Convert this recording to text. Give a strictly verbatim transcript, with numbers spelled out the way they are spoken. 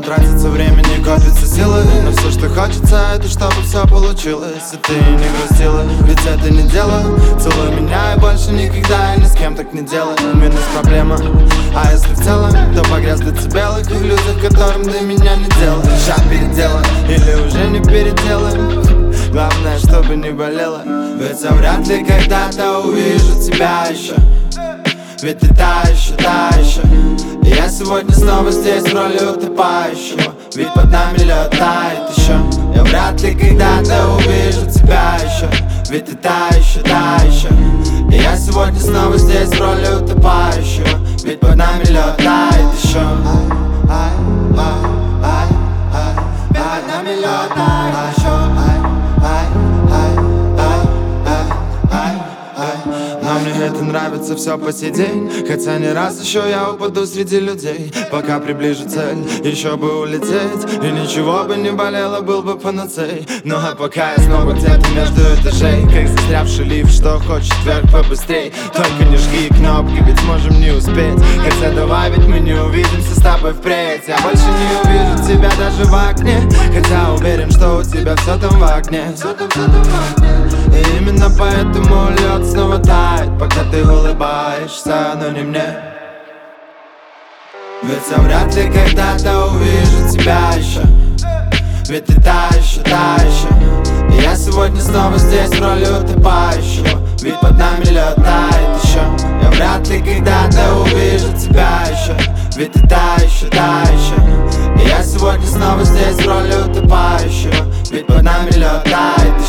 тратится время, не копится силы, но все, что хочется, это чтобы все получилось. И ты не грустила, ведь это не дело. Целуй меня и больше никогда я ни с кем так не делаю. Минус проблема, а если в целом, то погряз в децибелах и в людях, которым до меня не дело. Шаг переделан, или уже не переделаем. Главное, чтобы не болело. Ведь я вряд ли когда-то увижу тебя еще. Ведь ты та еще, та еще. И я сегодня снова здесь в роли утопающего. Ведь под нами лед тает еще. Я вряд ли когда-то увижу тебя еще. Ведь ты та еще, та еще. И я сегодня снова здесь в роли утопающего. Ведь под нами лед тает еще. Ай, ай, ай, ай, ай, под нами лед тает еще. Мне это нравится все по сей день. Хотя не раз еще я упаду среди людей. Пока приближу цель, еще бы улететь. И ничего бы не болело, был бы панацей. Ну а пока я снова где-то между этажей, как застрявший лифт, что хочет вверх побыстрей. Только не жги кнопки, ведь можем не успеть. Хотя давай, ведь мы не увидимся с тобой впредь. Я больше не увижу тебя даже в окне. Хотя уверен, что у тебя все там в окне. Все там, все там в окне. И именно поэтому лед снова тает, пока ты улыбаешься, но не мне. Ведь я вряд ли когда-то увижу тебя еще. Ведь ты та еще, та еще. И я сегодня снова здесь в роли утопающего. Ведь под нами лед тает еще. Я вряд ли когда-то увижу тебя еще. Ведь ты та еще, та еще. И я сегодня снова здесь в роли утопающего. Ведь под нами лед тает еще.